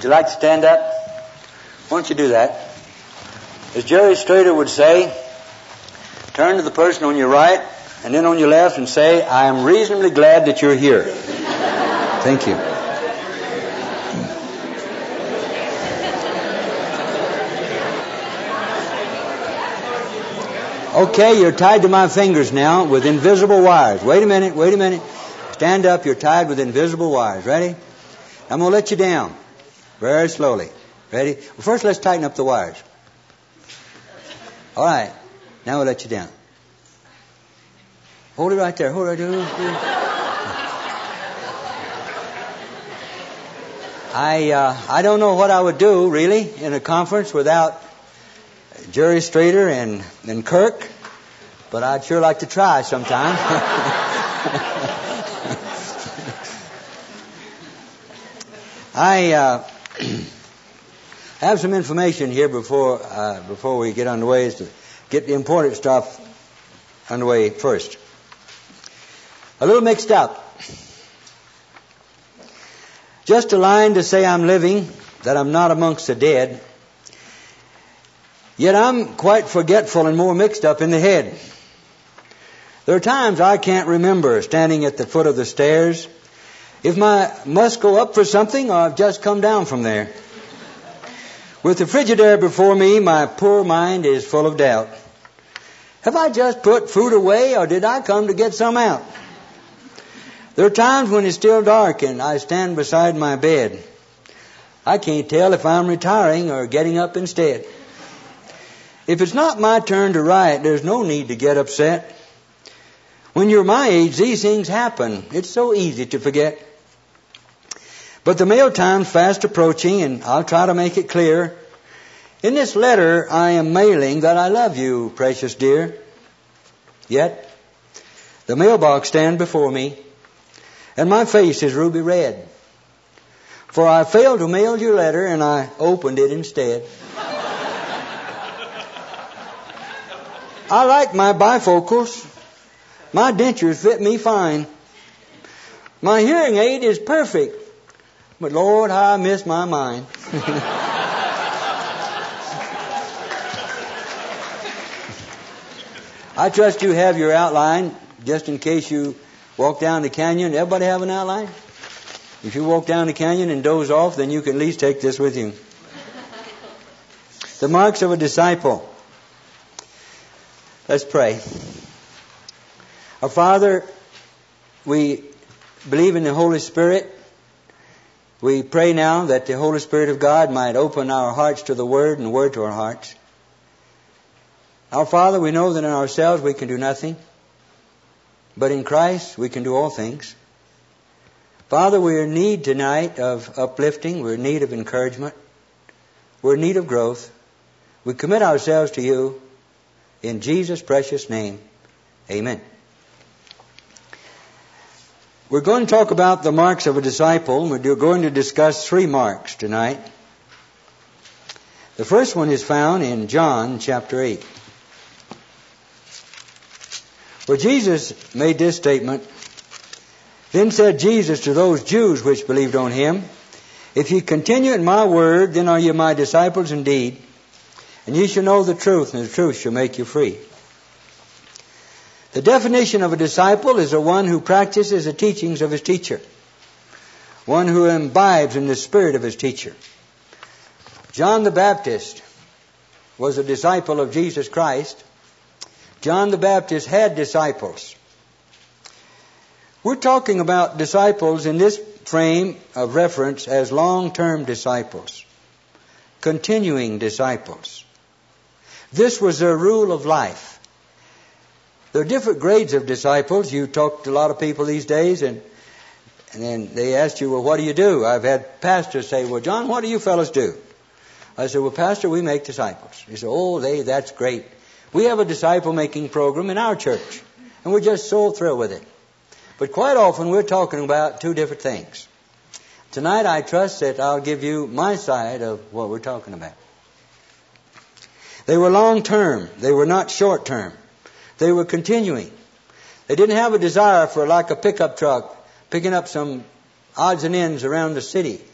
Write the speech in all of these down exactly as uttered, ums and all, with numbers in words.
Would you like to stand up? Why don't you do that? As Jerry Strader would say, turn to the person on your right and then on your left and say, I am reasonably glad that you're here. Thank you. Okay, you're tied to my fingers now with invisible wires. Wait a minute, wait a minute. Stand up, you're tied with invisible wires. Ready? I'm going to let you down very slowly. Ready? Well, first let's tighten up the wires. All right. Now we'll let you down. Hold it right there. Hold it right there. I uh, I don't know what I would do, really, in a conference without Jerry Strader and, and Kirk, but I'd sure like to try sometime. I uh, have some information here before uh, before we get underway, is to get the important stuff underway first. A little mixed up. Just a line to say I'm living, that I'm not amongst the dead. Yet I'm quite forgetful and more mixed up in the head. There are times I can't remember standing at the foot of the stairs, if I must go up for something or I've just come down from there. With the Frigidaire before me, my poor mind is full of doubt. Have I just put food away or did I come to get some out? There are times when it's still dark and I stand beside my bed. I can't tell if I'm retiring or getting up instead. If it's not my turn to write, there's no need to get upset. When you're my age, these things happen. It's so easy to forget. But the mail time's fast approaching, and I'll try to make it clear. In this letter, I am mailing that I love you, precious dear. Yet, the mailbox stands before me, and my face is ruby red. For I failed to mail your letter, and I opened it instead. I like my bifocals. My dentures fit me fine. My hearing aid is perfect. But Lord, how I miss my mind. I trust you have your outline, just in case you walk down the canyon. Everybody have an outline? If you walk down the canyon and doze off, then you can at least take this with you. The marks of a disciple. Let's pray. Our Father, we believe in the Holy Spirit. We pray now that the Holy Spirit of God might open our hearts to the Word and the Word to our hearts. Our Father, we know that in ourselves we can do nothing, but in Christ we can do all things. Father, we are in need tonight of uplifting. We're in need of encouragement. We're in need of growth. We commit ourselves to you in Jesus' precious name. Amen. We're going to talk about the marks of a disciple. We're going to discuss three marks tonight. The first one is found in John chapter eight, where Jesus made this statement. Then said Jesus to those Jews which believed on him, If ye continue in my word, then are ye my disciples indeed, and ye shall know the truth, and the truth shall make you free. The definition of a disciple is a one who practices the teachings of his teacher, one who imbibes in the spirit of his teacher. John the Baptist was a disciple of Jesus Christ. John the Baptist had disciples. We're talking about disciples in this frame of reference as long-term disciples, continuing disciples. This was their rule of life. There are different grades of disciples. You talk to a lot of people these days, and and then they ask you, well, what do you do? I've had pastors say, well, John, what do you fellows do? I said, well, Pastor, we make disciples. He said, oh, they, that's great. We have a disciple-making program in our church, and we're just so thrilled with it. But quite often we're talking about two different things. Tonight I trust that I'll give you my side of what we're talking about. They were long-term. They were not short-term. They were continuing. They didn't have a desire for like a pickup truck picking up some odds and ends around the city.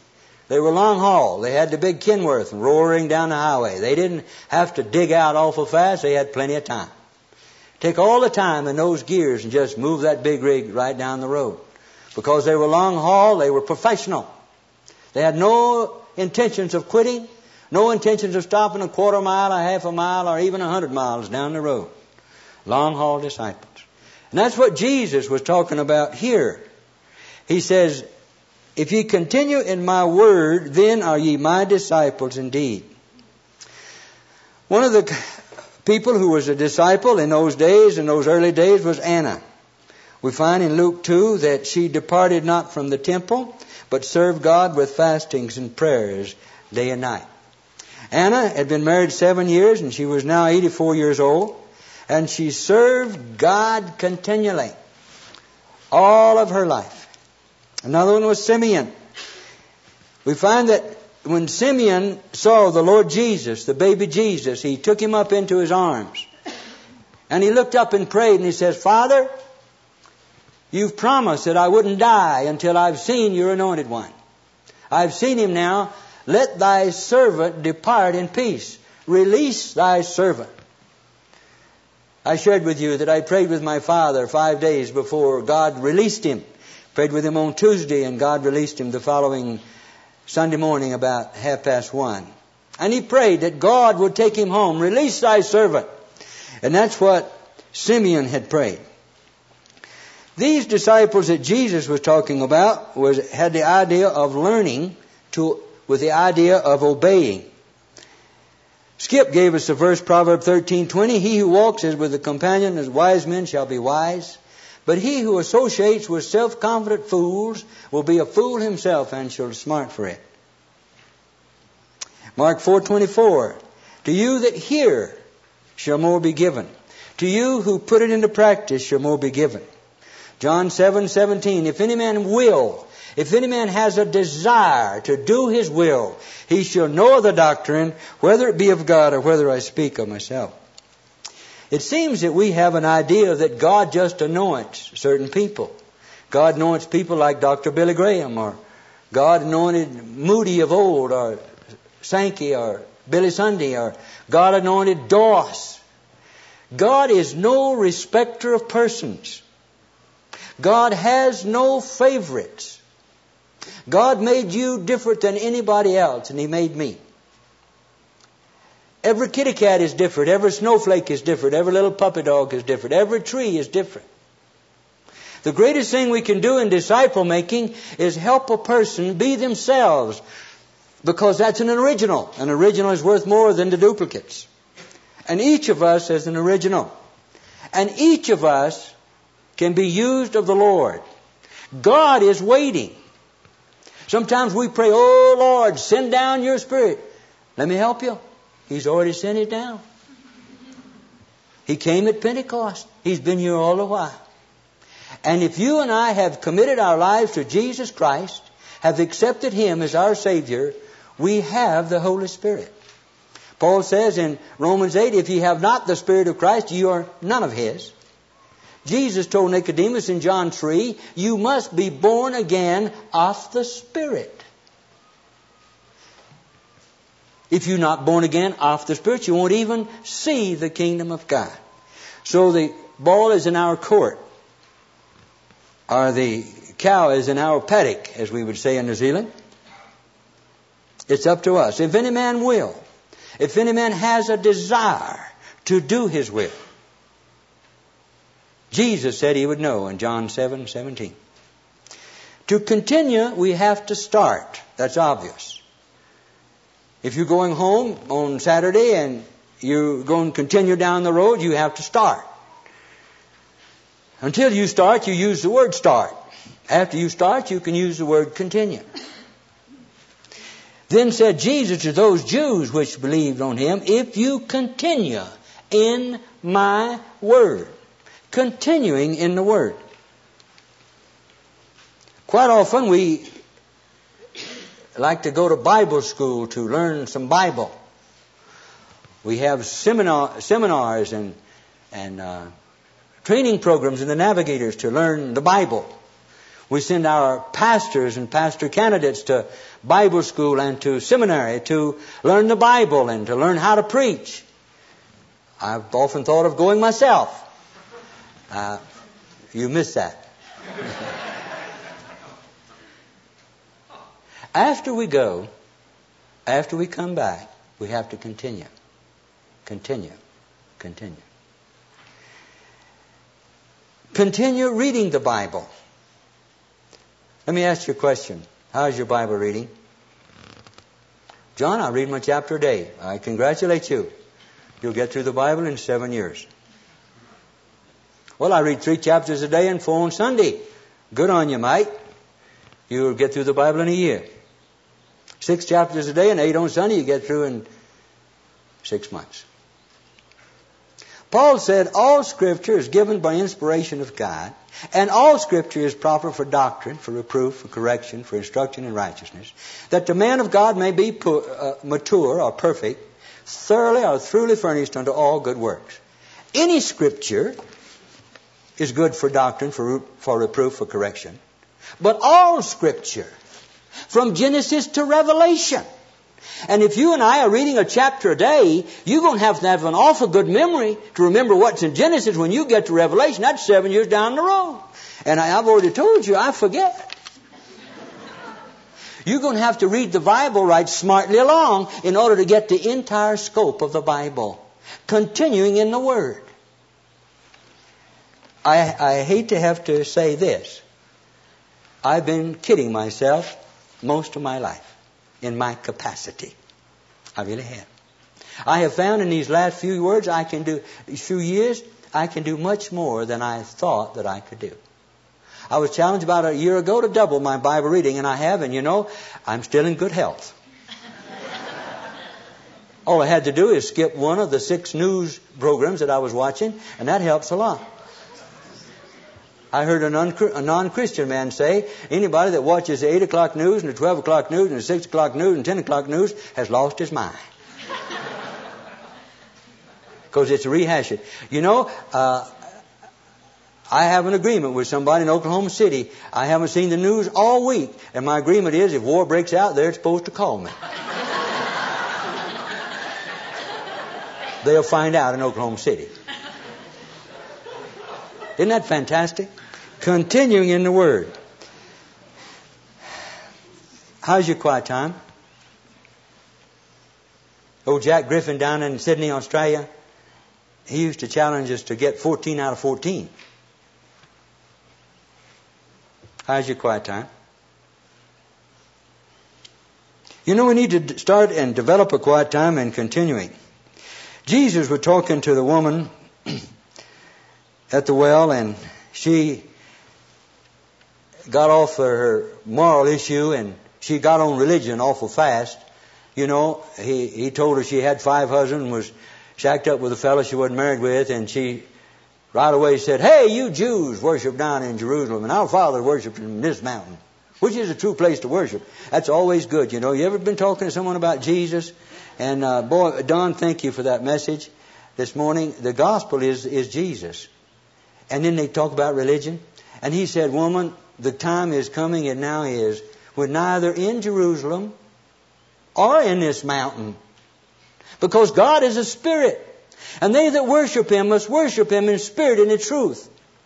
They were long haul. They had the big Kenworth roaring down the highway. They didn't have to dig out awful fast. They had plenty of time. Take all the time in those gears and just move that big rig right down the road. Because they were long haul, they were professional. They had no intentions of quitting, no intentions of stopping a quarter mile, a half a mile, or even a hundred miles down the road. Long haul disciples. And that's what Jesus was talking about here. He says, if ye continue in my word, then are ye my disciples indeed. One of the people who was a disciple in those days, in those early days, was Anna. We find in Luke two that she departed not from the temple, but served God with fastings and prayers day and night. Anna had been married seven years, and she was now eighty-four years old. And she served God continually all of her life. Another one was Simeon. We find that when Simeon saw the Lord Jesus, the baby Jesus, he took him up into his arms. And he looked up and prayed and he says, Father, you've promised that I wouldn't die until I've seen your anointed one. I've seen him now. Let thy servant depart in peace. Release thy servant. I shared with you that I prayed with my father five days before God released him. Prayed with him on Tuesday, and God released him the following Sunday morning about half past one. And he prayed that God would take him home. Release thy servant. And that's what Simeon had prayed. These disciples that Jesus was talking about was had the idea of learning to with the idea of obeying. Skip gave us the verse, Proverbs thirteen twenty. He who walks as with a companion as wise men shall be wise. But he who associates with self-confident fools will be a fool himself and shall smart for it. Mark four twenty-four. To you that hear shall more be given. To you who put it into practice shall more be given. John seven seventeen. If any man will, if any man has a desire to do his will, he shall know the doctrine, whether it be of God or whether I speak of myself. It seems that we have an idea that God just anoints certain people. God anoints people like Doctor Billy Graham, or God anointed Moody of old, or Sankey, or Billy Sunday, or God anointed Doss. God is no respecter of persons. God has no favorites. God made you different than anybody else, and He made me. Every kitty cat is different. Every snowflake is different. Every little puppy dog is different. Every tree is different. The greatest thing we can do in disciple making is help a person be themselves, because that's an original. An original is worth more than the duplicates. And each of us is an original. And each of us can be used of the Lord. God is waiting. Sometimes we pray, oh Lord, send down your Spirit. Let me help you. He's already sent it down. He came at Pentecost. He's been here all the while. And if you and I have committed our lives to Jesus Christ, have accepted Him as our Savior, we have the Holy Spirit. Paul says in Romans eight, if ye have not the Spirit of Christ, you are none of His. Jesus told Nicodemus in John three, you must be born again of the Spirit. If you're not born again of the Spirit, you won't even see the kingdom of God. So the ball is in our court, or the cow is in our paddock, as we would say in New Zealand. It's up to us. If any man will, if any man has a desire to do his will, Jesus said He would know in John seven seventeen. To continue, we have to start. That's obvious. If you're going home on Saturday and you're going to continue down the road, you have to start. Until you start, you use the word start. After you start, you can use the word continue. Then said Jesus to those Jews which believed on Him, if you continue in my word. Continuing in the Word. Quite often we like to go to Bible school to learn some Bible. We have seminar, seminars and, and uh, training programs in the Navigators to learn the Bible. We send our pastors and pastor candidates to Bible school and to seminary to learn the Bible and to learn how to preach. I've often thought of going myself. Uh, you missed that. After we go, after we come back, we have to continue. Continue. Continue. Continue reading the Bible. Let me ask you a question. How's your Bible reading? John, I read my chapter a day. I congratulate you. You'll get through the Bible in seven years. Well, I read three chapters a day and four on Sunday. Good on you, mate. You'll get through the Bible in a year. Six chapters a day and eight on Sunday, you get through in six months. Paul said, all Scripture is given by inspiration of God, and all Scripture is proper for doctrine, for reproof, for correction, for instruction in righteousness, that the man of God may be pu- uh, mature or perfect, thoroughly or truly furnished unto all good works. Any Scripture is good for doctrine, for, for reproof, for correction. But all Scripture, from Genesis to Revelation. And if you and I are reading a chapter a day, you're going to have to have an awful good memory to remember what's in Genesis when you get to Revelation. That's seven years down the road. And I, I've already told you, I forget. You're going to have to read the Bible right smartly along in order to get the entire scope of the Bible. Continuing in the Word. I, I hate to have to say this. I've been kidding myself most of my life in my capacity. I really have. I have found in these last few words I can do, few years, I can do much more than I thought that I could do. I was challenged about a year ago to double my Bible reading, and I have, and you know, I'm still in good health. All I had to do is skip one of the six news programs that I was watching, and that helps a lot. I heard a, non- a non-Christian man say, anybody that watches the eight o'clock news and the twelve o'clock news and the six o'clock news and ten o'clock news has lost his mind. Because it's a rehashing. You know, uh, I have an agreement with somebody in Oklahoma City. I haven't seen the news all week. And my agreement is if war breaks out, they're supposed to call me. They'll find out in Oklahoma City. Isn't that fantastic? Continuing in the Word. How's your quiet time? Old Jack Griffin down in Sydney, Australia, he used to challenge us to get fourteen out of fourteen. How's your quiet time? You know, we need to start and develop a quiet time and continuing. Jesus was talking to the woman at the well, and she got off her moral issue and she got on religion awful fast. You know, he, he told her she had five husbands and was shacked up with a fellow she wasn't married with, and she right away said, hey, you Jews worship down in Jerusalem, and our Father worships in this mountain. Which is a true place to worship. That's always good, you know. You ever been talking to someone about Jesus? And uh, boy, Don, thank you for that message this morning. The gospel is, is Jesus. And then they talk about religion. And he said, woman, the time is coming, and now is, when neither in Jerusalem or in this mountain. Because God is a spirit. And they that worship Him must worship Him in spirit and in truth.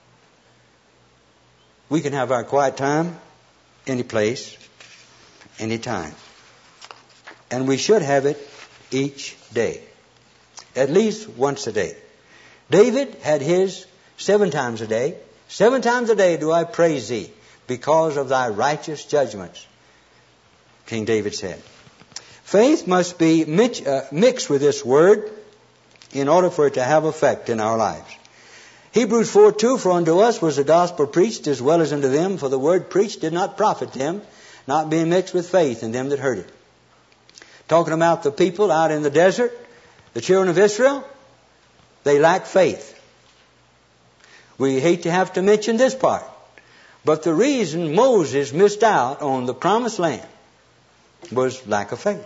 We can have our quiet time any place, any time. And we should have it each day. At least once a day. David had his seven times a day. Seven times a day do I praise Thee because of Thy righteous judgments, King David said. Faith must be mix, uh, mixed with this word in order for it to have effect in our lives. Hebrews four two, for unto us was the gospel preached as well as unto them, for the word preached did not profit them, not being mixed with faith in them that heard it. Talking about the people out in the desert, the children of Israel, they lack faith. We hate to have to mention this part, but the reason Moses missed out on the promised land was lack of faith.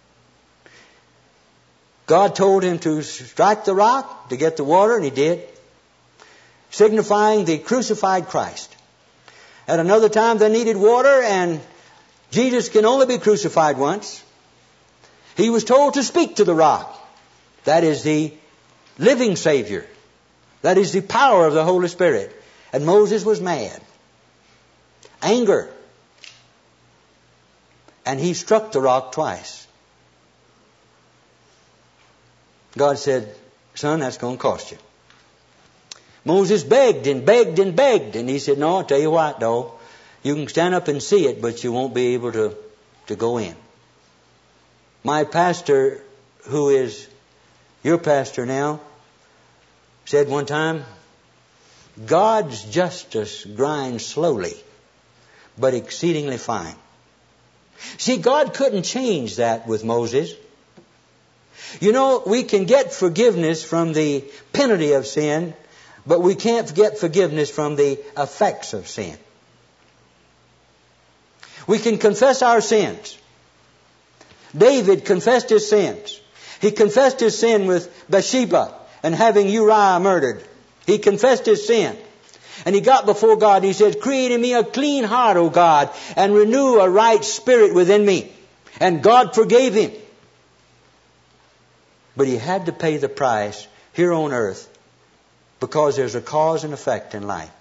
God told him to strike the rock to get the water, and he did, signifying the crucified Christ. At another time they needed water, and Jesus can only be crucified once. He was told to speak to the rock. That is the living Savior. That is the power of the Holy Spirit. And Moses was mad. Anger. And he struck the rock twice. God said, son, that's going to cost you. Moses begged and begged and begged. And he said, no, I'll tell you what, though. You can stand up and see it, but you won't be able to, to go in. My pastor, who is your pastor now, said one time, God's justice grinds slowly, but exceedingly fine. See, God couldn't change that with Moses. You know, we can get forgiveness from the penalty of sin, but we can't get forgiveness from the effects of sin. We can confess our sins. David confessed his sins. He confessed his sin with Bathsheba and having Uriah murdered. He confessed his sin. And he got before God and he said, create in me a clean heart, O God, and renew a right spirit within me. And God forgave him. But he had to pay the price here on earth because there's a cause and effect in life.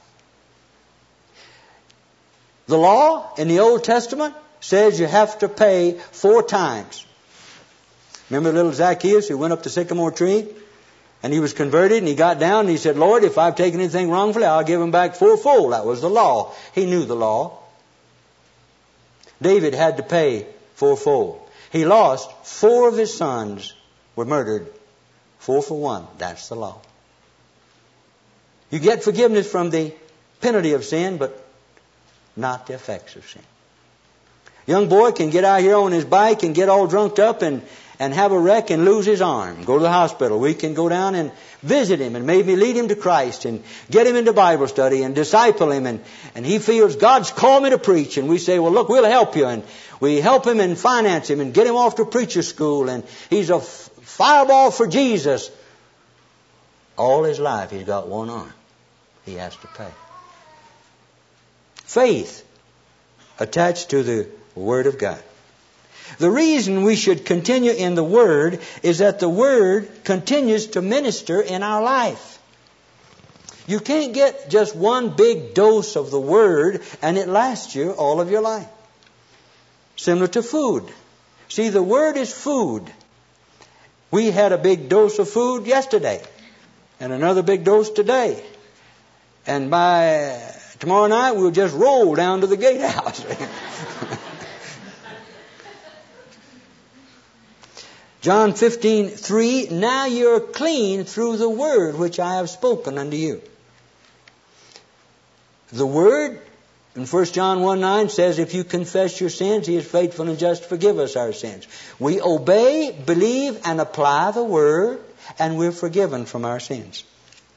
The law in the Old Testament says you have to pay four times. Remember little Zacchaeus who went up the sycamore tree? And he was converted and he got down and he said, Lord, if I've taken anything wrongfully, I'll give him back fourfold. That was the law. He knew the law. David had to pay fourfold. He lost four of his sons were murdered. Four for one. That's the law. You get forgiveness from the penalty of sin, but not the effects of sin. Young boy can get out here on his bike and get all drunked up and, and have a wreck and lose his arm. Go to the hospital. We can go down and visit him and maybe lead him to Christ and get him into Bible study and disciple him. And, and he feels God's called me to preach. And we say, well, look, we'll help you. And we help him and finance him and get him off to preacher school. And he's a f- fireball for Jesus. All his life he's got one arm. He has to pay. Faith attached to the Word of God. The reason we should continue in the Word is that the Word continues to minister in our life. You can't get just one big dose of the Word and it lasts you all of your life. Similar to food. See, the Word is food. We had a big dose of food yesterday and another big dose today. And by tomorrow night, we'll just roll down to the gatehouse. John fifteen three, now you're clean through the word which I have spoken unto you. The word in First John one nine says, if you confess your sins, He is faithful and just to forgive us our sins. We obey, believe, and apply the word, and we're forgiven from our sins.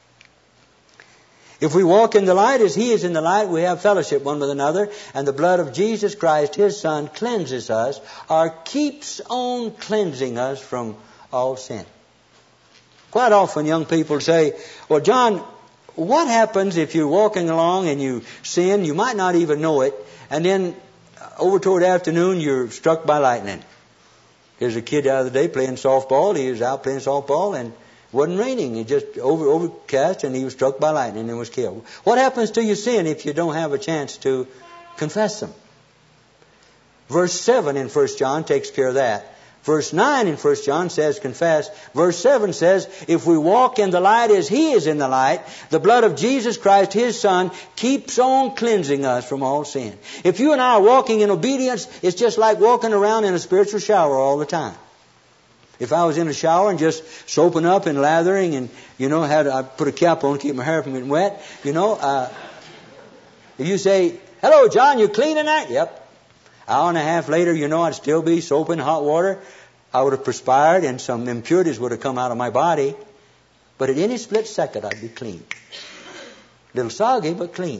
If we walk in the light as He is in the light, we have fellowship one with another, and the blood of Jesus Christ, His Son, cleanses us, or keeps on cleansing us from all sin. Quite often young people say, well, John, what happens if you're walking along and you sin, you might not even know it, and then over toward afternoon you're struck by lightning? There's a kid the other day playing softball. He was out playing softball and it wasn't raining. It just over overcast, and he was struck by lightning and was killed. What happens to your sin if you don't have a chance to confess them? Verse seven in First John takes care of that. Verse nine in First John says confess. Verse seven says, if we walk in the light as He is in the light, the blood of Jesus Christ, His Son, keeps on cleansing us from all sin. If you and I are walking in obedience, it's just like walking around in a spiritual shower all the time. If I was in a shower and just soaping up and lathering and, you know, had I put a cap on to keep my hair from getting wet, you know, uh, if you say, hello, John, you clean in that? Yep. Hour and a half later, you know, I'd still be soaping hot water. I would have perspired and some impurities would have come out of my body. But at any split second, I'd be clean. A little soggy, but clean.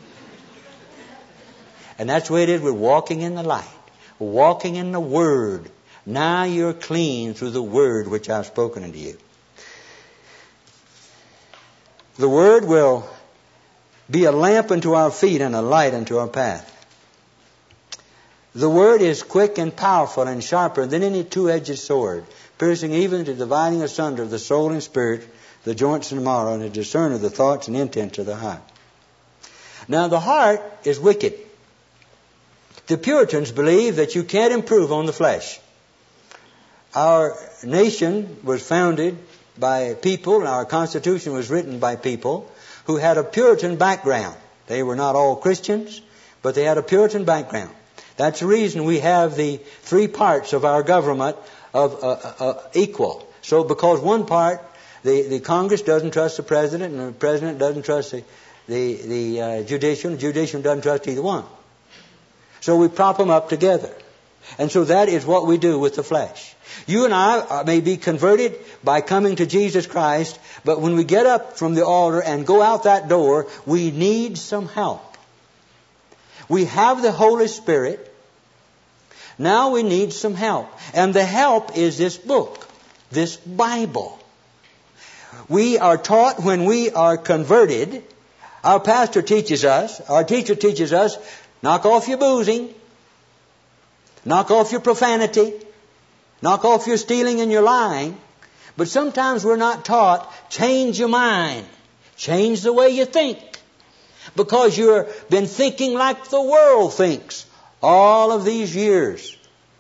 And that's the way it is. We're walking in the light. We're walking in the Word. Now you're clean through the word which I've spoken unto you. The word will be a lamp unto our feet and a light unto our path. The word is quick and powerful and sharper than any two-edged sword, piercing even to dividing asunder of the soul and spirit, the joints and marrow, and to discern of the thoughts and intents of the heart. Now the heart is wicked. The Puritans believe that you can't improve on the flesh. Our nation was founded by people, and our Constitution was written by people who had a Puritan background. They were not all Christians, but they had a Puritan background. That's the reason we have the three parts of our government of uh, uh, equal. So because one part, the, the Congress doesn't trust the President, and the President doesn't trust the, the, the uh, judicial, and the judicial doesn't trust either one. So we prop them up together. And so that is what we do with the flesh. You and I may be converted by coming to Jesus Christ, but when we get up from the altar and go out that door, we need some help. We have the Holy Spirit. Now we need some help. And the help is this book, this Bible. We are taught when we are converted, our pastor teaches us, our teacher teaches us, knock off your boozing, knock off your profanity, knock off your stealing and your lying. But sometimes we're not taught, change your mind, change the way you think. Because you've been thinking like the world thinks all of these years.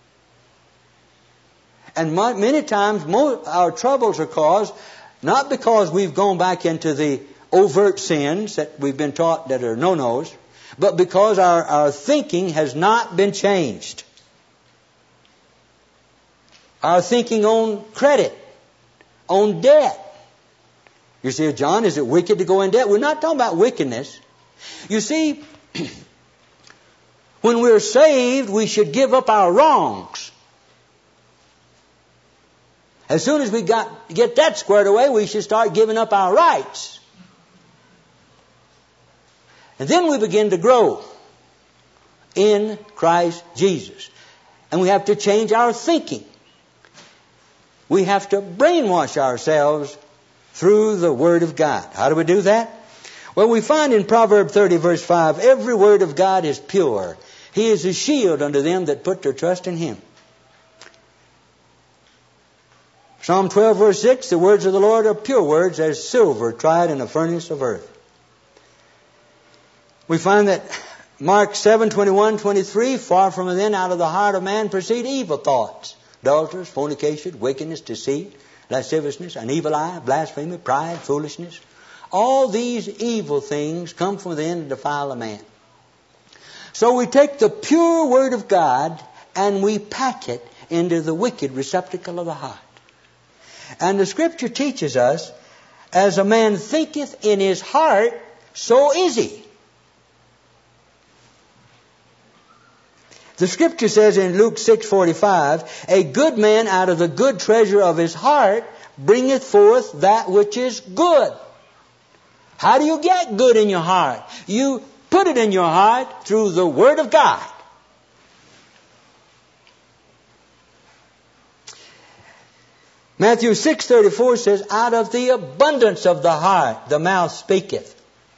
And many times our troubles are caused not because we've gone back into the overt sins that we've been taught that are no-nos, but because our, our thinking has not been changed. Our thinking on credit, on debt. You say, John, is it wicked to go in debt? We're not talking about wickedness. You see, when we're saved, we should give up our wrongs. As soon as we got get that squared away, we should start giving up our rights. And then we begin to grow in Christ Jesus. And we have to change our thinking. We have to brainwash ourselves through the Word of God. How do we do that? Well, we find in Proverbs thirty, verse five, every word of God is pure. He is a shield unto them that put their trust in Him. Psalm twelve, verse six, the words of the Lord are pure words as silver tried in a furnace of earth. We find that Mark seven, twenty-one, twenty-three, far from within out of the heart of man proceed evil thoughts, adulterers, fornication, wickedness, deceit, lasciviousness, an evil eye, blasphemy, pride, foolishness. All these evil things come from within and defile a man. So we take the pure Word of God and we pack it into the wicked receptacle of the heart. And the Scripture teaches us, as a man thinketh in his heart, so is he. The Scripture says in Luke six forty-five, a good man out of the good treasure of his heart bringeth forth that which is good. How do you get good in your heart? You put it in your heart through the Word of God. Matthew six thirty-four says, out of the abundance of the heart the mouth speaketh.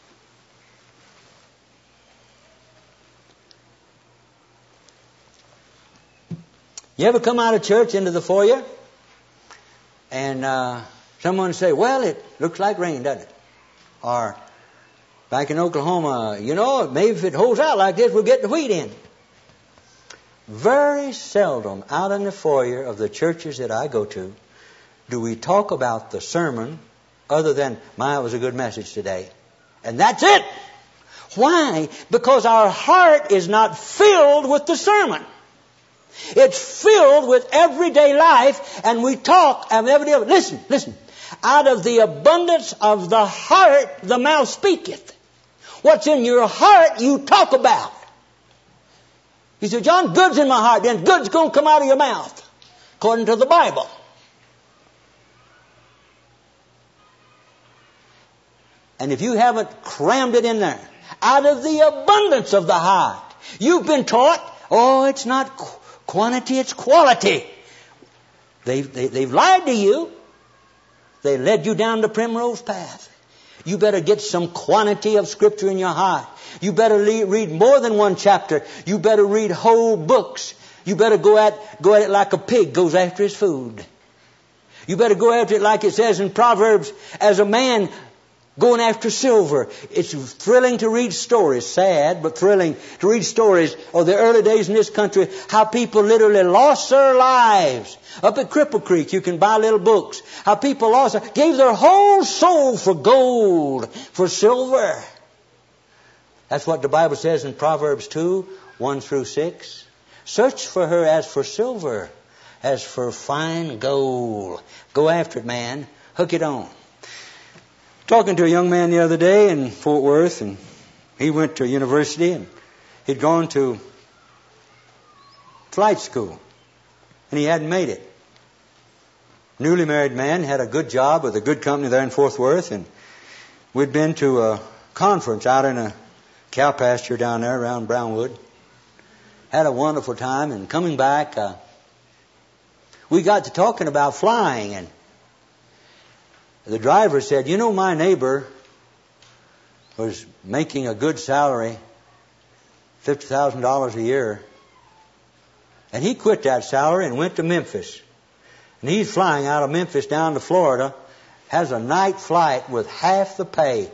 You ever come out of church into the foyer and uh, someone say, well, it looks like rain, doesn't it? Or back in Oklahoma, you know, maybe if it holds out like this, we'll get the wheat in. Very seldom out in the foyer of the churches that I go to do we talk about the sermon other than, my, it was a good message today. And that's it. Why? Because our heart is not filled with the sermon. It's filled with everyday life, and we talk and everyday. Listen, listen. Out of the abundance of the heart, the mouth speaketh. What's in your heart, you talk about. You say, John, good's in my heart. Then good's going to come out of your mouth, according to the Bible. And if you haven't crammed it in there, out of the abundance of the heart, you've been taught, oh, it's not quantity, it's quality. They've, they, they've lied to you. They led you down the primrose path. You better get some quantity of Scripture in your heart. You better read more than one chapter. You better read whole books. You better go at, go at it like a pig goes after his food. You better go after it like it says in Proverbs, as a man going after silver. It's thrilling to read stories, sad, but thrilling to read stories of the early days in this country, how people literally lost their lives. Up at Cripple Creek, you can buy little books. How people lost, gave their whole soul for gold, for silver. That's what the Bible says in Proverbs two, one through six. Search for her as for silver, as for fine gold. Go after it, man. Hook it on. Talking to a young man the other day in Fort Worth, and he went to university, and he'd gone to flight school, and he hadn't made it. Newly married man, had a good job with a good company there in Fort Worth, and we'd been to a conference out in a cow pasture down there around Brownwood. Had a wonderful time, and coming back, uh, we got to talking about flying, and the driver said, you know, my neighbor was making a good salary, fifty thousand dollars a year, and he quit that salary and went to Memphis. And he's flying out of Memphis down to Florida, has a night flight with half the pay.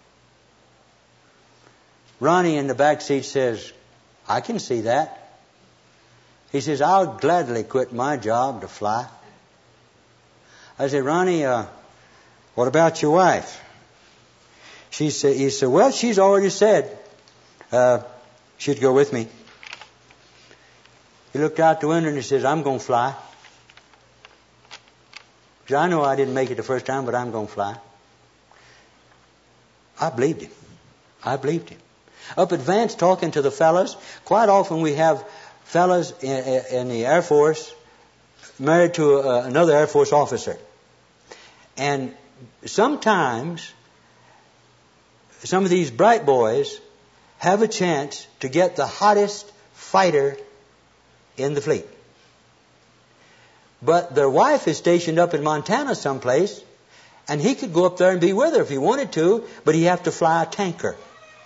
Ronnie in the back seat says, I can see that. He says, I'll gladly quit my job to fly. I said, Ronnie, uh, what about your wife? She said, he said, well, she's already said uh, she'd go with me. He looked out the window and he says, I'm going to fly. He said, I know I didn't make it the first time, but I'm going to fly. I believed him. I believed him. Up at Vance talking to the fellas, quite often we have fellas in, in the Air Force married to uh, another Air Force officer. And sometimes some of these bright boys have a chance to get the hottest fighter in the fleet. But their wife is stationed up in Montana someplace, and he could go up there and be with her if he wanted to, but he'd have to fly a tanker.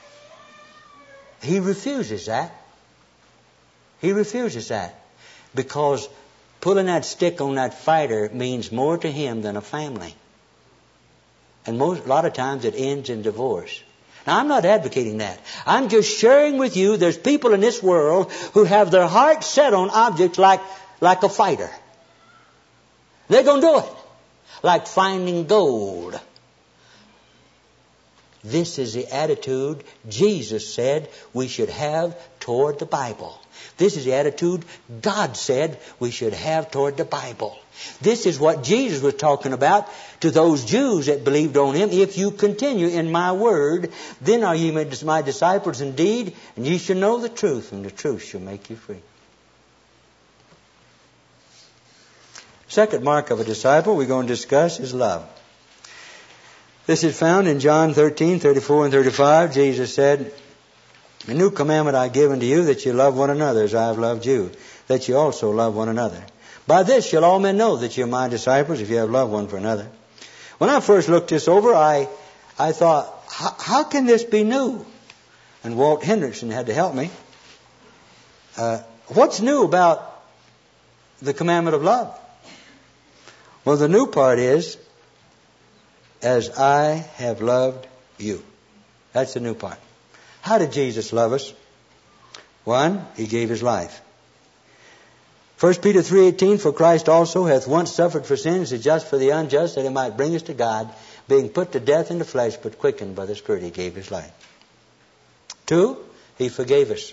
He refuses that. He refuses that because pulling that stick on that fighter means more to him than a family. And most, a lot of times it ends in divorce. Now, I'm not advocating that. I'm just sharing with you there's people in this world who have their heart set on objects like, like a fighter. They're going to do it. Like finding gold. This is the attitude Jesus said we should have toward the Bible. This is the attitude God said we should have toward the Bible. This is what Jesus was talking about to those Jews that believed on Him. If you continue in my word, then are ye my disciples indeed, and ye shall know the truth, and the truth shall make you free. Second mark of a disciple we're going to discuss is love. This is found in John thirteen, thirty-four and thirty-five. Jesus said, a new commandment I give unto you, that you love one another as I have loved you, that you also love one another. By this shall all men know that you're my disciples, if you have love one for another. When I first looked this over, I I thought, how can this be new? And Walt Hendrickson had to help me. Uh, what's new about the commandment of love? Well, the new part is, as I have loved you. That's the new part. How did Jesus love us? One, He gave His life. First Peter three eighteen, for Christ also hath once suffered for sins, the just for the unjust, that He might bring us to God, being put to death in the flesh, but quickened by the Spirit, He gave His life. Two, He forgave us.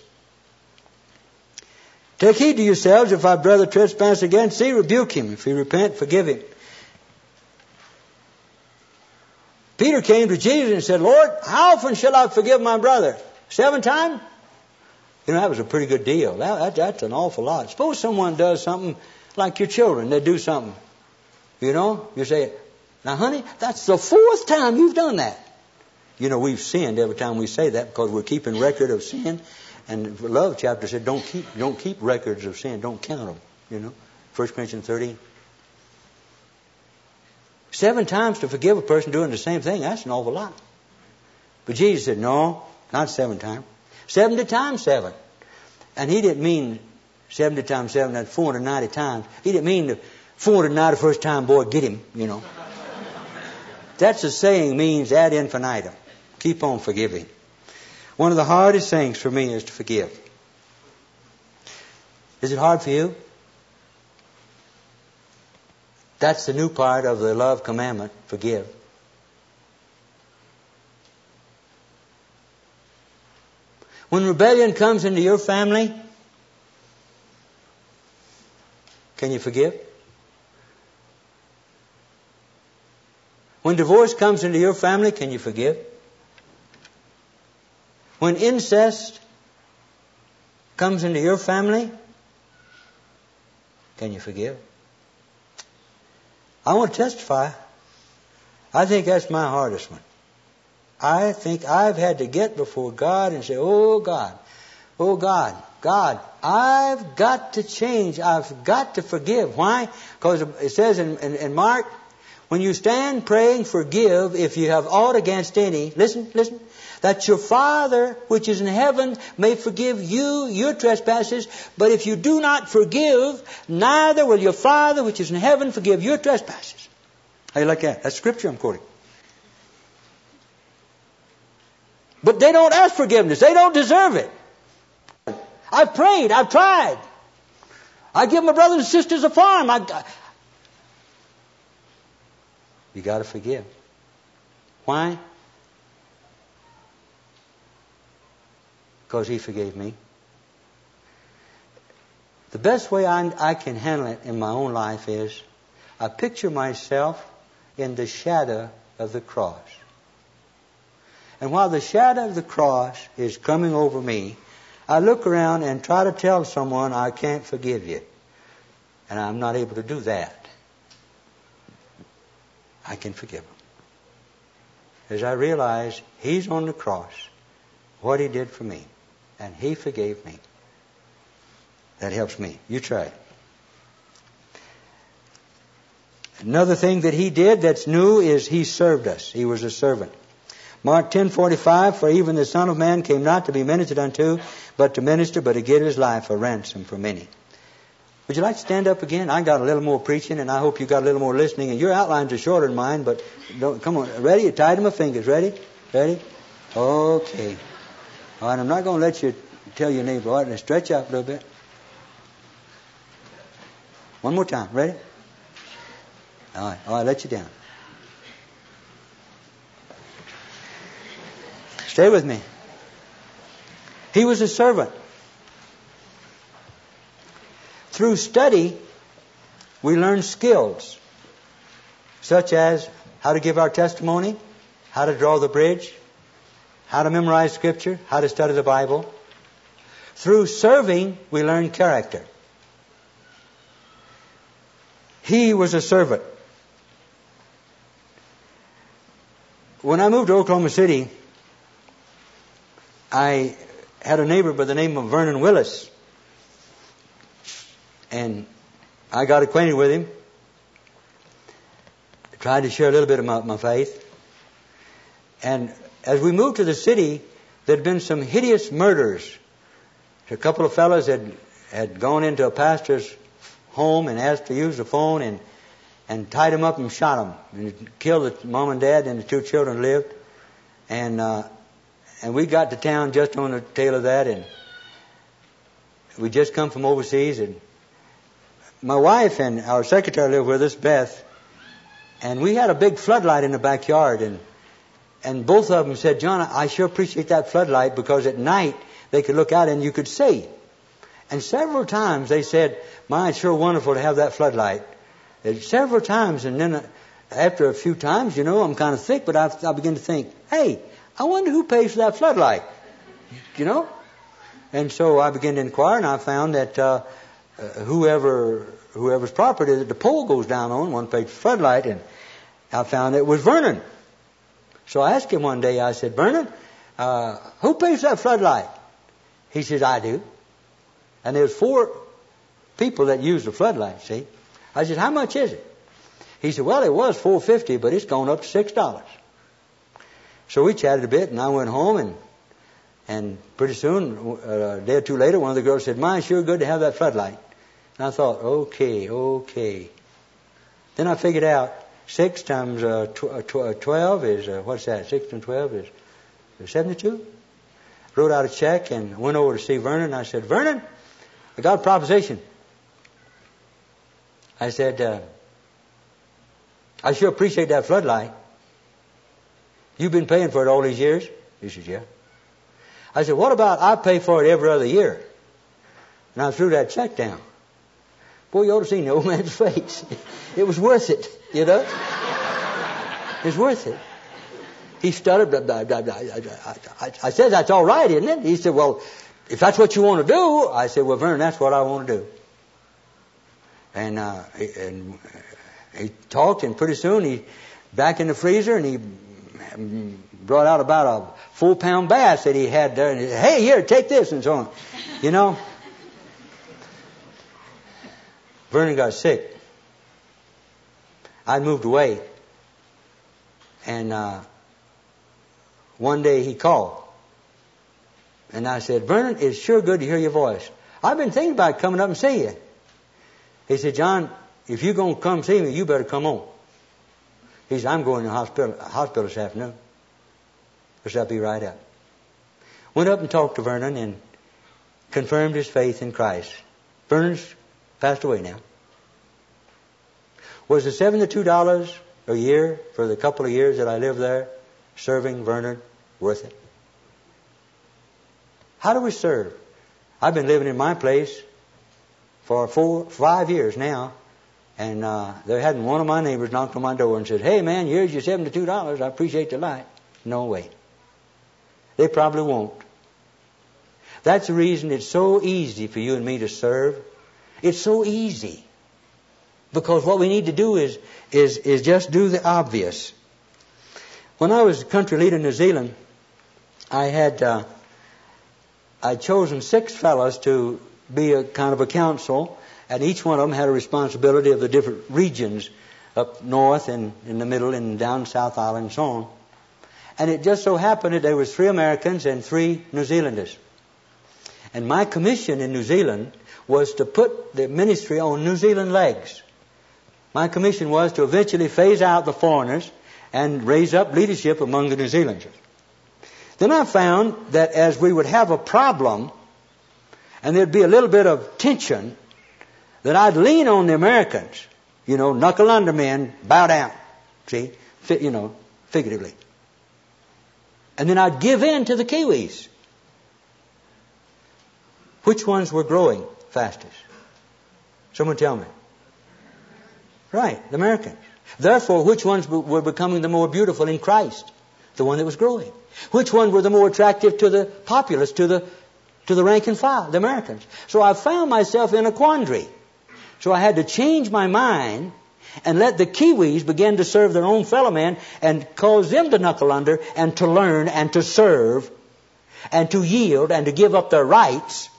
Take heed to yourselves, if our brother trespass against thee, rebuke him. If he repent, forgive him. Peter came to Jesus and said, Lord, how often shall I forgive my brother? Seven times? You know, that was a pretty good deal. That, that, that's an awful lot. Suppose someone does something like your children. They do something. You know, you say, now, honey, that's the fourth time you've done that. You know, we've sinned every time we say that because we're keeping record of sin. And the love chapter said, don't keep, don't keep records of sin. Don't count them. You know, First Corinthians thirteen. Seven times to forgive a person doing the same thing, that's an awful lot. But Jesus said, no, not seven times. Seventy times seven. And he didn't mean seventy times seven, that's four hundred ninety times. He didn't mean the four hundred ninety-first time, boy, get him, you know. That's a saying, means ad infinitum. Keep on forgiving. One of the hardest things for me is to forgive. Is it hard for you? That's the new part of the love commandment, forgive. When rebellion comes into your family, can you forgive? When divorce comes into your family, can you forgive? When incest comes into your family, can you forgive? I want to testify. I think that's my hardest one. I think I've had to get before God and say, oh God, oh God, God, I've got to change. I've got to forgive. Why? Because it says in, in, in Mark, when you stand praying, forgive if you have aught against any. Listen, listen. That your Father which is in heaven may forgive you your trespasses. But if you do not forgive, neither will your Father which is in heaven forgive your trespasses. How do you like that? That's scripture I'm quoting. But they don't ask forgiveness. They don't deserve it. I've prayed. I've tried. I give my brothers and sisters a farm. I, you got to forgive. Why? Because He forgave me. The best way I, I can handle it in my own life is I picture myself in the shadow of the cross. And while the shadow of the cross is coming over me, I look around and try to tell someone I can't forgive you. And I'm not able to do that. I can forgive them. As I realize He's on the cross, what He did for me, and He forgave me. That helps me. You try it. Another thing that He did that's new is He served us. He was a servant. Mark ten forty-five, for even the Son of Man came not to be ministered unto, but to minister, but to give His life a ransom for many. Would you like to stand up again? I got a little more preaching, and I hope you got a little more listening. And your outlines are shorter than mine, but don't, come on. Ready? You tied my fingers. Ready? Ready? Okay. All right, I'm not going to let you tell your neighbor. All right, now stretch out a little bit. One more time. Ready? All right. All right, let you down. Stay with me. He was a servant. Through study, we learn skills, such as how to give our testimony, how to draw the bridge, how to memorize Scripture, how to study the Bible. Through serving, we learn character. He was a servant. When I moved to Oklahoma City, I had a neighbor by the name of Vernon Willis. And I got acquainted with him. I tried to share a little bit about my faith. And as we moved to the city, there had been some hideous murders. A couple of fellows had, had gone into a pastor's home and asked to use the phone and, and tied him up and shot him. And killed the mom and dad, and the two children lived. And uh, and we got to town just on the tail of that, and we just come from overseas. And my wife and our secretary lived with us, Beth, and we had a big floodlight in the backyard, and and both of them said, John, I sure appreciate that floodlight, because at night they could look out and you could see. And several times they said, my, it's sure wonderful to have that floodlight. And several times, and then after a few times, you know, I'm kind of thick, but I, I begin to think, hey, I wonder who pays for that floodlight, you know? And so I began to inquire, and I found that uh, uh, whoever whoever's property that the pole goes down on, one paid for floodlight, and I found it was Vernon. So I asked him one day, I said, Vernon, uh, who pays for that floodlight? He says, I do. And there's four people that use the floodlight, see? I said, how much is it? He said, well, it was four fifty, but it's gone up to six dollars. So we chatted a bit, and I went home, and and pretty soon, uh, a day or two later, one of the girls said, "My, it's sure good to have that floodlight." And I thought, okay, okay. Then I figured out six times uh, tw- tw- twelve is, uh, what's that? Six and twelve is, is seventy-two. Wrote out a check and went over to see Vernon. And I said, "Vernon, I got a proposition." I said, uh, "I sure appreciate that floodlight. You've been paying for it all these years?" He said, "Yeah." I said, "What about I pay for it every other year?" And I threw that check down. Boy, you ought to see the old man's face. It was worth it, you know. It was worth it. He stuttered. Blah, blah, blah, blah. I, I, I said, "That's all right, isn't it?" He said, "Well, if that's what you want to do." I said, "Well, Vernon, that's what I want to do." And, uh, and he talked, and pretty soon he back in the freezer, and he brought out about a four pound bass that he had there, and he said, "Hey, here, take this," and so on. You know, Vernon got sick. I moved away, and uh, one day he called, and I said, "Vernon, it's sure good to hear your voice. I've been thinking about coming up and see you." He said, "John, if you're going to come see me, you better come on." He said, "I'm going to the hospital, hospital this afternoon." I said, "I'll be right up." Went up and talked to Vernon and confirmed his faith in Christ. Vernon's passed away now. Was the seventy-two dollars a year for the couple of years that I lived there serving Vernon worth it? How do we serve? I've been living in my place for four, five years now, and uh, there hadn't one of my neighbors knocked on my door and said, "Hey man, here's your seventy-two dollars. I appreciate the light." No way. They probably won't. That's the reason it's so easy for you and me to serve. It's so easy. Because what we need to do is, is, is just do the obvious. When I was country leader in New Zealand, I had, uh, I'd chosen six fellows to be a kind of a council, and each one of them had a responsibility of the different regions up north and in the middle and down South Island and so on. And it just so happened that there was three Americans and three New Zealanders. And my commission in New Zealand was to put the ministry on New Zealand legs. My commission was to eventually phase out the foreigners and raise up leadership among the New Zealanders. Then I found that as we would have a problem and there'd be a little bit of tension, that I'd lean on the Americans, you know, knuckle under men, bow down, see, Fi- you know, figuratively. And then I'd give in to the Kiwis. Which ones were growing fastest? Someone tell me. Right, the Americans. Therefore, which ones were becoming the more beautiful in Christ? The one that was growing. Which one were the more attractive to the populace, to the to the rank and file, the Americans? So I found myself in a quandary. So I had to change my mind and let the Kiwis begin to serve their own fellow man and cause them to knuckle under and to learn and to serve and to yield and to give up their rights.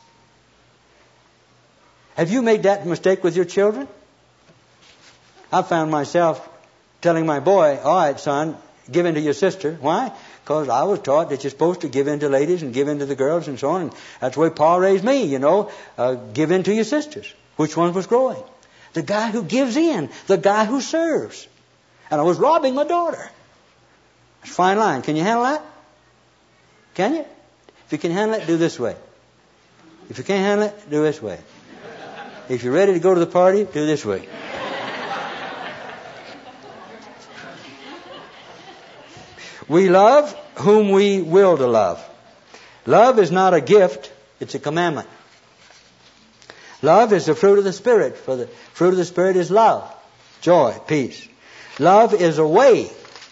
Have you made that mistake with your children? I found myself telling my boy, "All right, son, give in to your sister." Why? Because I was taught that you're supposed to give in to ladies and give in to the girls and so on. And that's the way Pa raised me, you know. Uh, give in to your sisters. Which one was growing? The guy who gives in. The guy who serves. And I was robbing my daughter. It's a fine line. Can you handle that? Can you? If you can handle it, do this way. If you can't handle it, do this way. If you're ready to go to the party, do this way. We love whom we will to love. Love is not a gift, it's a commandment. Love is the fruit of the Spirit, for the fruit of the Spirit is love, joy, peace. Love is a way.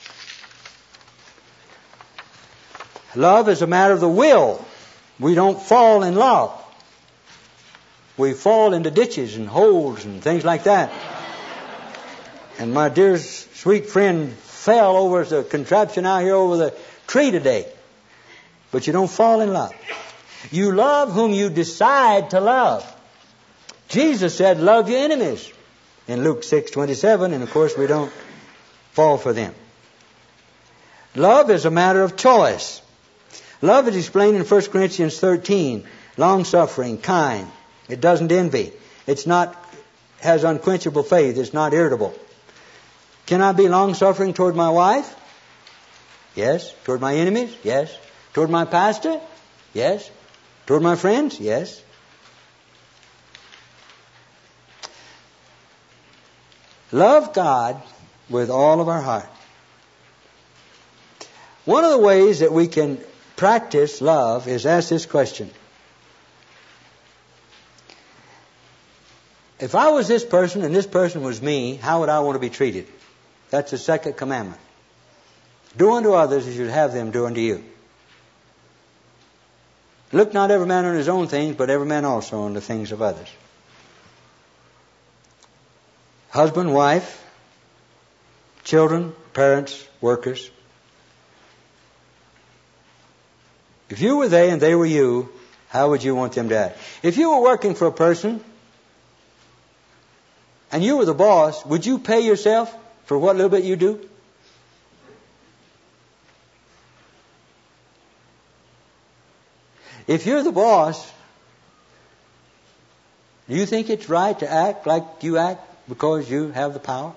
Love is a matter of the will. We don't fall in love. We fall into ditches and holes and things like that. And my dear sweet friend fell over the contraption out here over the tree today. But you don't fall in love. You love whom you decide to love. Jesus said, "Love your enemies." in Luke six twenty-seven, and of course we don't fall for them. Love is a matter of choice. Love is explained in First Corinthians thirteen, long-suffering, kind. It doesn't envy. It's not, has unquenchable faith. It's not irritable. Can I be long-suffering toward my wife? Yes. Toward my enemies? Yes. Toward my pastor? Yes. Toward my friends? Yes. Love God with all of our heart. One of the ways that we can practice love is ask this question. If I was this person and this person was me, how would I want to be treated? That's the second commandment. Do unto others as you'd have them do unto you. Look not every man on his own things, but every man also on the things of others. Husband, wife, children, parents, workers. If you were they and they were you, how would you want them to act? If you were working for a person and you were the boss, would you pay yourself for what little bit you do? If you're the boss, do you think it's right to act like you act because you have the power?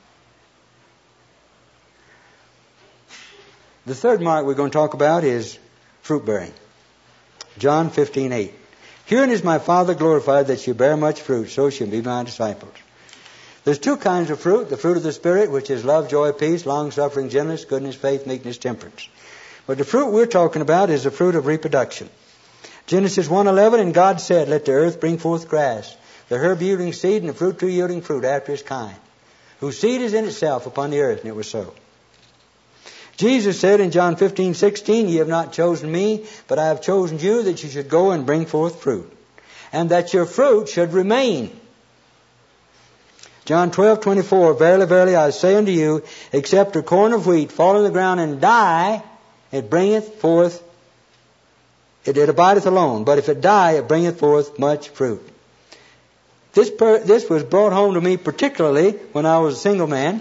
The third mark we're going to talk about is fruit bearing. John fifteen eight. Herein is my Father glorified, that you bear much fruit, so shall be my disciples. There's two kinds of fruit. The fruit of the Spirit, which is love, joy, peace, long-suffering, gentleness, goodness, faith, meekness, temperance. But the fruit we're talking about is the fruit of reproduction. Genesis one eleven, and God said, let the earth bring forth grass, the herb yielding seed, and the fruit tree yielding fruit after his kind, whose seed is in itself upon the earth, and it was so. Jesus said in John fifteen sixteen, ye have not chosen me, but I have chosen you, that you should go and bring forth fruit, and that your fruit should remain. John twelve twenty-four, verily, verily, I say unto you, except a corn of wheat fall in the ground and die, it bringeth forth, it, it abideth alone. But if it die, it bringeth forth much fruit. This per, this was brought home to me particularly when I was a single man.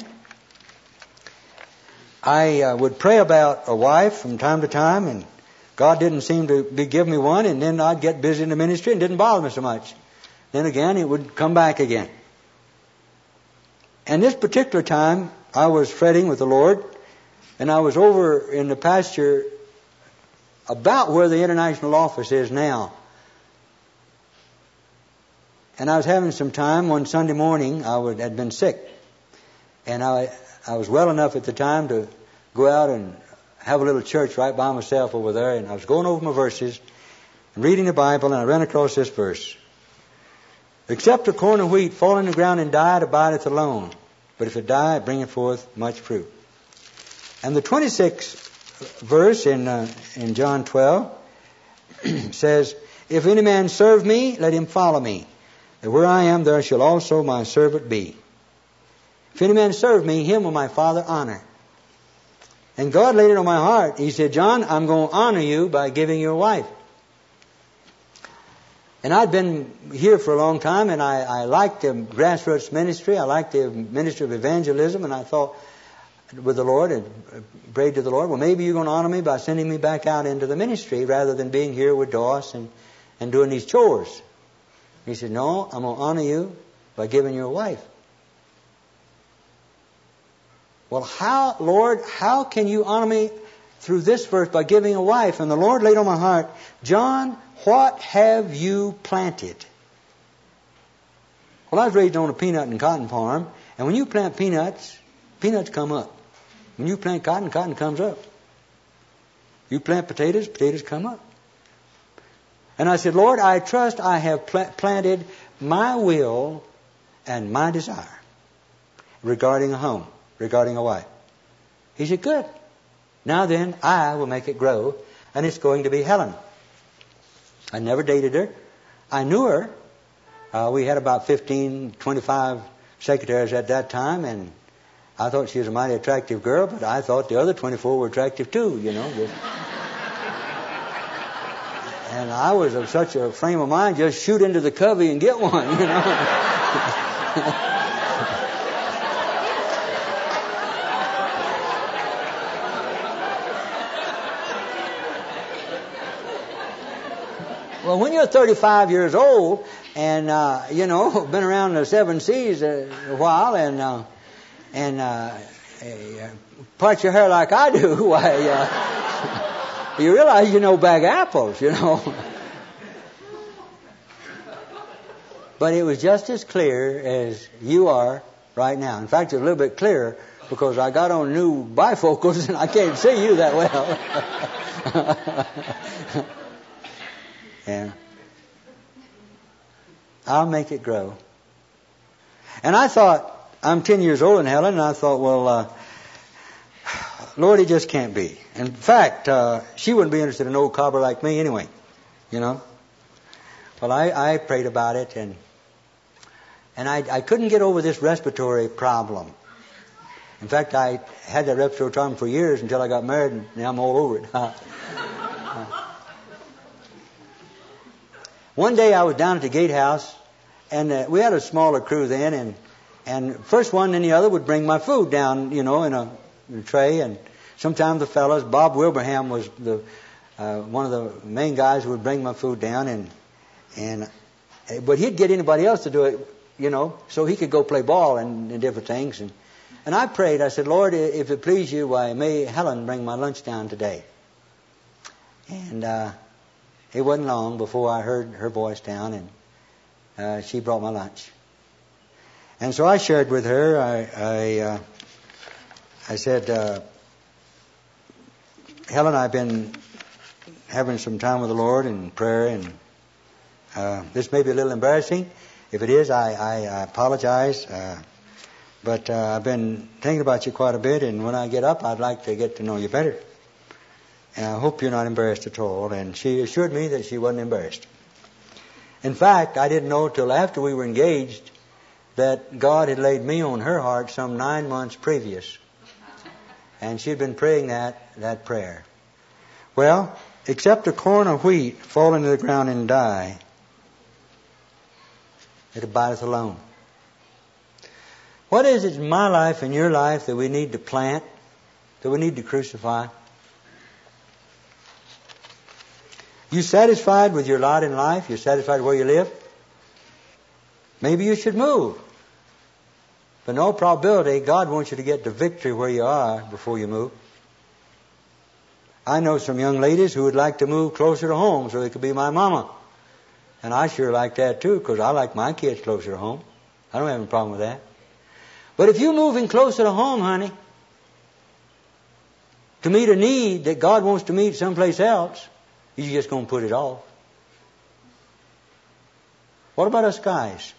I uh, would pray about a wife from time to time, and God didn't seem to be giving me one, and then I'd get busy in the ministry and it didn't bother me so much. Then again, it would come back again. And this particular time, I was fretting with the Lord, and I was over in the pasture about where the international office is now. And I was having some time one Sunday morning. I would, had been sick, and I I was well enough at the time to go out and have a little church right by myself over there. And I was going over my verses and reading the Bible, and I ran across this verse. Except a corn of wheat fall in the ground and die, it abideth alone. But if it die, it bringeth forth much fruit. And the twenty-sixth verse in uh, in John twelve says, if any man serve me, let him follow me. And where I am, there shall also my servant be. If any man serve me, him will my Father honor. And God laid it on my heart. He said, John, I'm going to honor you by giving you a wife. And I'd been here for a long time, and I, I liked the grassroots ministry. I liked the ministry of evangelism, and I thought with the Lord and prayed to the Lord, well, maybe you're going to honor me by sending me back out into the ministry rather than being here with Doss and, and doing these chores. He said, no, I'm going to honor you by giving you a wife. Well, how, Lord, how can you honor me through this verse by giving a wife? And the Lord laid on my heart, John, what have you planted? Well, I was raised on a peanut and cotton farm, and when you plant peanuts, peanuts come up. When you plant cotton, cotton comes up. You plant potatoes, potatoes come up. And I said, Lord, I trust I have pl- planted my will and my desire regarding a home, regarding a wife. He said, good. Now then, I will make it grow, and it's going to be Helen. I never dated her. I knew her. Uh, we had about fifteen, twenty-five secretaries at that time, and I thought she was a mighty attractive girl, but I thought the other twenty-four were attractive too, you know. Just and I was of such a frame of mind, just shoot into the covey and get one, you know. Well, when you're thirty-five years old and, uh, you know, been around the seven seas a, a while and, uh, and, uh, uh, part your hair like I do, why, uh, you realize you know bag apples, you know. But it was just as clear as you are right now. In fact, it's a little bit clearer because I got on new bifocals and I can't see you that well. Yeah. I'll make it grow. And I thought, I'm ten years old in Helen, and I thought, well, uh, Lord, it just can't be. In fact, uh, she wouldn't be interested in an old cobber like me anyway, you know. Well, I, I prayed about it, and and I, I couldn't get over this respiratory problem. In fact, I had that respiratory problem for years until I got married, and now I'm all over it. uh, one day I was down at the gatehouse, and uh, we had a smaller crew then, and and first one and the other would bring my food down, you know, in a, in a tray, and sometimes the fellas, Bob Wilbraham was the uh, one of the main guys who would bring my food down, and and but he'd get anybody else to do it, you know, so he could go play ball and, and different things. And and I prayed. I said, Lord, if it please you, why may Helen bring my lunch down today? And uh, it wasn't long before I heard her voice down, and uh, she brought my lunch. And so I shared with her. I I, uh, I said, uh, Helen, I've been having some time with the Lord in prayer, and uh, this may be a little embarrassing. If it is, I, I, I apologize. Uh, but uh, I've been thinking about you quite a bit, and when I get up, I'd like to get to know you better. And I hope you're not embarrassed at all. And she assured me that she wasn't embarrassed. In fact, I didn't know till after we were engaged that God had laid me on her heart some nine months previous. And she'd been praying that, that prayer. Well, except a corn of wheat fall into the ground and die, it abideth alone. What is it in my life and your life that we need to plant, that we need to crucify? You satisfied with your lot in life? You're satisfied where you live? Maybe you should move. But in all probability, God wants you to get to victory where you are before you move. I know some young ladies who would like to move closer to home so they could be my mama. And I sure like that too, because I like my kids closer to home. I don't have any problem with that. But if you're moving closer to home, honey, to meet a need that God wants to meet someplace else, you're just going to put it off. What about us guys?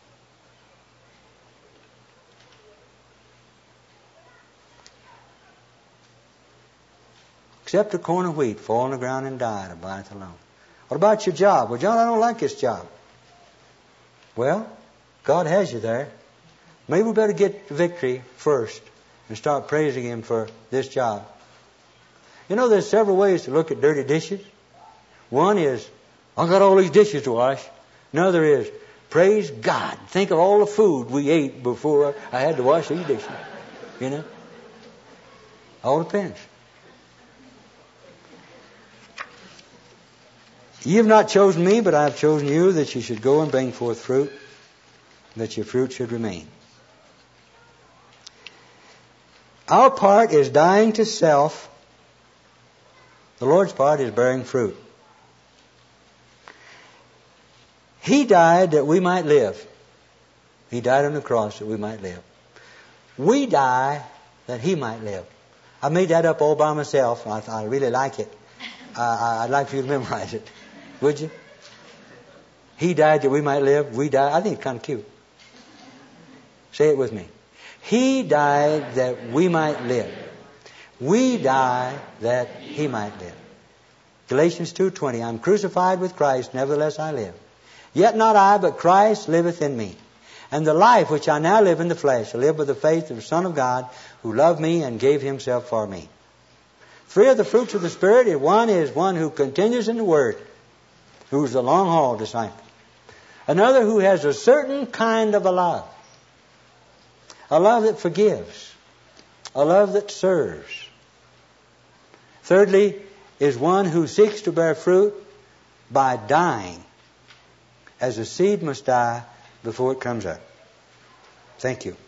Except a corn of wheat fall on the ground and die, it abideth alone. What about your job? Well, John, I don't like this job. Well, God has you there. Maybe we better get victory first and start praising Him for this job. You know, there's several ways to look at dirty dishes. One is, I got all these dishes to wash. Another is, praise God. Think of all the food we ate before I had to wash these dishes. You know? All depends. Ye have not chosen me, but I have chosen you, that you should go and bring forth fruit, that your fruit should remain. Our part is dying to self. The Lord's part is bearing fruit. He died that we might live. He died on the cross that we might live. We die that He might live. I made that up all by myself. I, I really like it. Uh, I'd like for you to memorize it. Would you? He died that we might live. We died. I think it's kind of cute. Say it with me. He died that we might live. We die that He might live. Galatians two twenty. I'm crucified with Christ, nevertheless I live. Yet not I, but Christ liveth in me. And the life which I now live in the flesh, I live by the faith of the Son of God, who loved me and gave Himself for me. Three of the fruits of the Spirit. One is one who continues in the Word, who's the long haul disciple. Another who has a certain kind of a love. A love that forgives. A love that serves. Thirdly, is one who seeks to bear fruit by dying, as the seed must die before it comes up. Thank you.